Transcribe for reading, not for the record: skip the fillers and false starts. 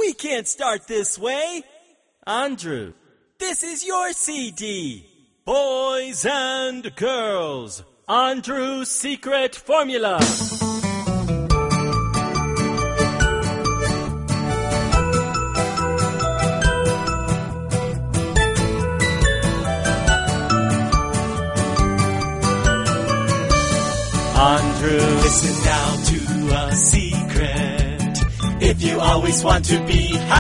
We can't start this way. Andrew, This is your CD. Boys and girls. Andrew's secret formula. Andrew, Listen now to a secret. If you always want to be